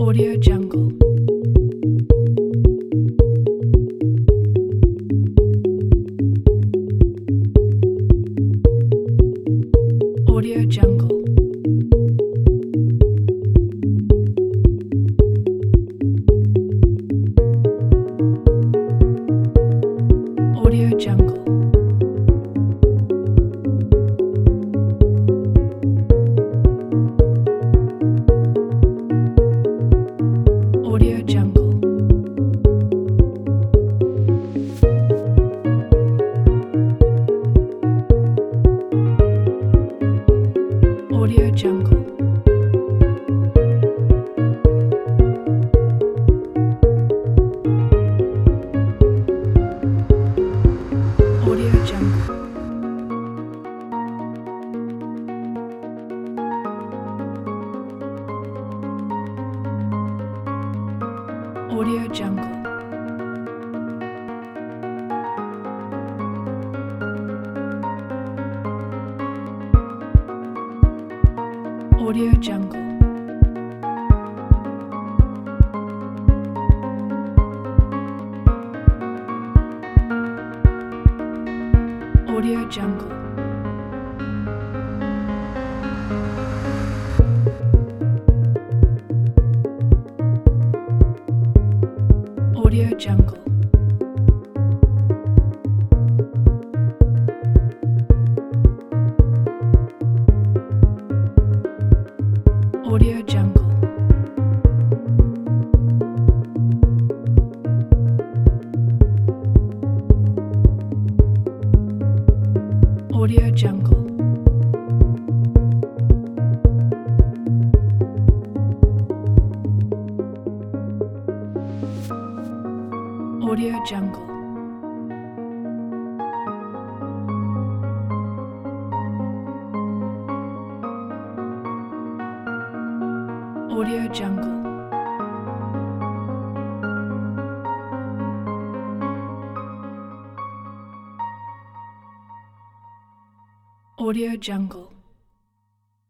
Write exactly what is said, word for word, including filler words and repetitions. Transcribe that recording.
Audio Jungle. Audio Jungle. Audio Jungle. Audio Jungle. Audio Jungle. Audio Jungle. Audio Jungle. Audio Jungle. Audio Jungle. Audio Jungle. Audio Jungle. Audio Jungle. Audio Jungle. Audio Jungle. Audio Jungle.